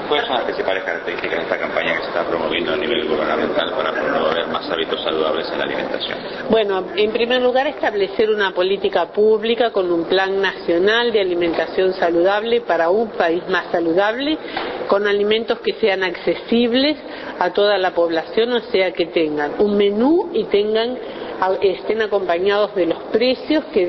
¿Cuáles son las principales características de esta campaña que se está promoviendo a nivel gubernamental para promover más hábitos saludables en la alimentación? Bueno, en primer lugar, establecer una política pública con un plan nacional de alimentación saludable para un país más saludable, con alimentos que sean accesibles a toda la población, o sea, que tengan un menú y estén acompañados de los precios que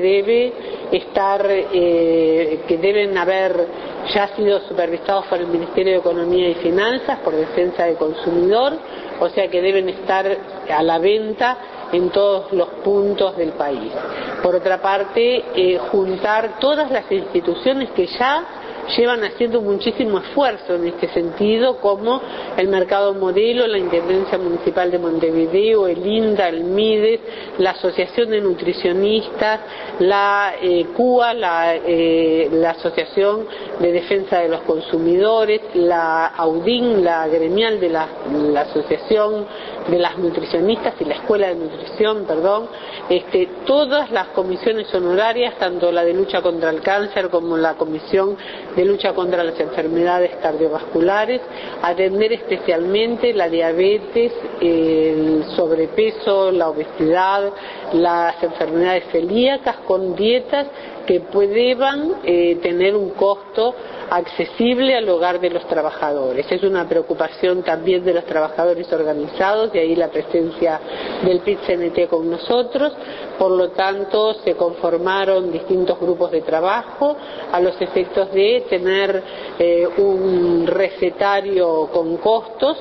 deben haber ya sido supervisados por el Ministerio de Economía y Finanzas, por Defensa del Consumidor, o sea que deben estar a la venta en todos los puntos del país. Por otra parte, juntar todas las instituciones que ya llevan haciendo muchísimo esfuerzo en este sentido, como el Mercado Modelo, la Intendencia Municipal de Montevideo, el INDA, el MIDES, la Asociación de Nutricionistas, la CUA, la Asociación de Defensa de los Consumidores, la AUDIN, la gremial de la Asociación de las Nutricionistas y la Escuela de Nutrición, todas las comisiones honorarias, tanto la de lucha contra el cáncer como la comisión de lucha contra las enfermedades cardiovasculares, atender especialmente la diabetes, el sobrepeso, la obesidad, las enfermedades celíacas, con dietas que puedan tener un costo accesible al hogar de los trabajadores. Es una preocupación también de los trabajadores organizados, de ahí la presencia del PIT-CNT con nosotros. Por lo tanto, se conformaron distintos grupos de trabajo a los efectos de tener un recetario con costos.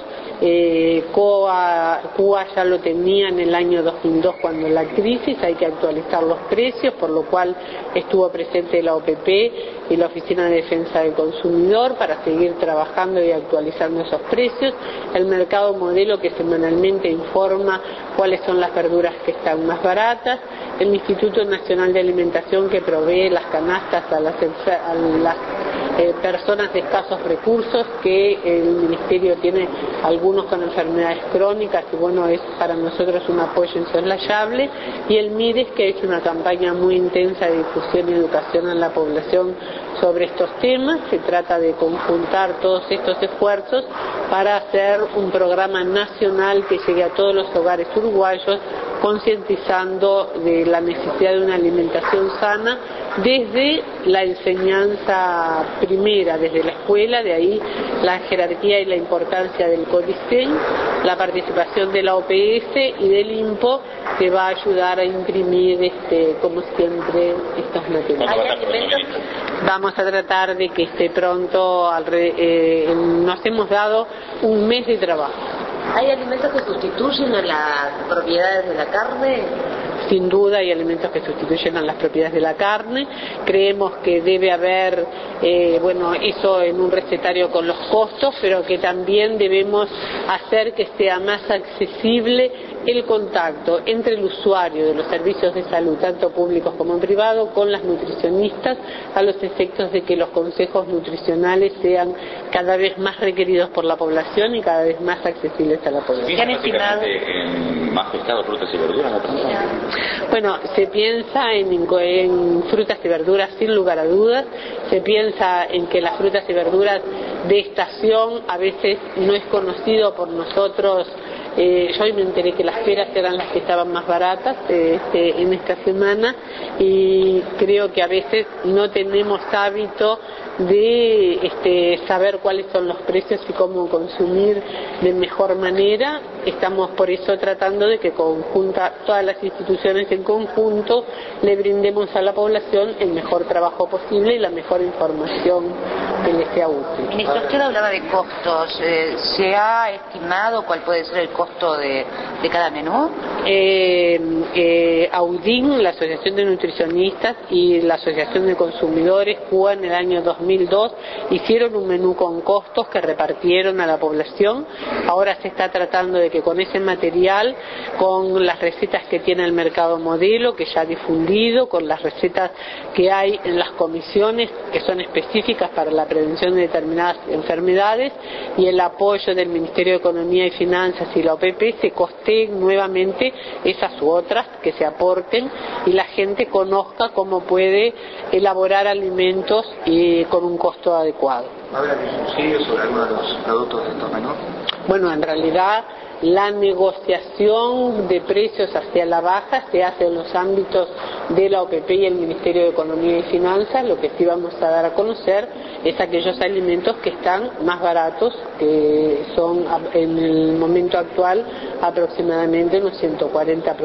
CUA ya lo tenía en el año 2002 cuando la crisis, hay que actualizar los precios, por lo cual estuvo presente la OPP y la Oficina de Defensa del Consumidor para seguir trabajando y actualizando esos precios. El Mercado Modelo, que semanalmente informa cuáles son las verduras que están más baratas. El Instituto Nacional de Alimentación, que provee las canastas a las personas de escasos recursos, que el Ministerio tiene algunos con enfermedades crónicas, y bueno, es para nosotros un apoyo insoslayable. Y el MIDES, que ha hecho una campaña muy intensa de difusión y educación a la población sobre estos temas. Se trata de conjuntar todos estos esfuerzos para hacer un programa nacional que llegue a todos los hogares uruguayos, concientizando de la necesidad de una alimentación sana desde la enseñanza primera, desde la escuela, de ahí la jerarquía y la importancia del CODICEN, la participación de la OPS y del INPO, que va a ayudar a imprimir, como siempre, estos materiales. Vamos a tratar de que esté pronto, nos hemos dado un mes de trabajo. ¿Hay alimentos que sustituyen a las propiedades de la carne? Sin duda hay alimentos que sustituyen a las propiedades de la carne. Creemos que debe haber, eso en un recetario con los costos, pero que también debemos hacer que sea más accesible el contacto entre el usuario de los servicios de salud, tanto públicos como privados, con las nutricionistas, a los efectos de que los consejos nutricionales sean cada vez más requeridos por la población y cada vez más accesibles a la población. ¿Se piensa prácticamente en más pescado, frutas y verduras? Bueno, se piensa en frutas y verduras sin lugar a dudas. Se piensa en que las frutas y verduras de estación a veces no es conocido por nosotros. Yo hoy me enteré que las peras eran las que estaban más baratas en esta semana, y creo que a veces no tenemos hábito de saber cuáles son los precios y cómo consumir de mejor manera. Estamos por eso tratando de que todas las instituciones en conjunto le brindemos a la población el mejor trabajo posible y la mejor información que les sea útil. Ministro, usted hablaba de costos. ¿Se ha estimado cuál puede ser el costo de cada menú? AUDIN, la Asociación de Nutricionistas, y la Asociación de Consumidores, CUA, en el año 2002 hicieron un menú con costos que repartieron a la población. Ahora se está tratando de que con ese material, con las recetas que tiene el Mercado Modelo, que ya ha difundido, con las recetas que hay en las comisiones que son específicas para la prevención de determinadas enfermedades, y el apoyo del Ministerio de Economía y Finanzas y la OPP, se costeen nuevamente esas u otras que se aporten, y la gente conozca cómo puede elaborar alimentos con un costo adecuado. ¿Va a haber algún subsidio sobre algunos de los productos de estos menús? Bueno, en realidad la negociación de precios hacia la baja se hace en los ámbitos de la OPP y el Ministerio de Economía y Finanzas. Lo que sí vamos a dar a conocer es aquellos alimentos que están más baratos, que son en el momento actual aproximadamente unos 140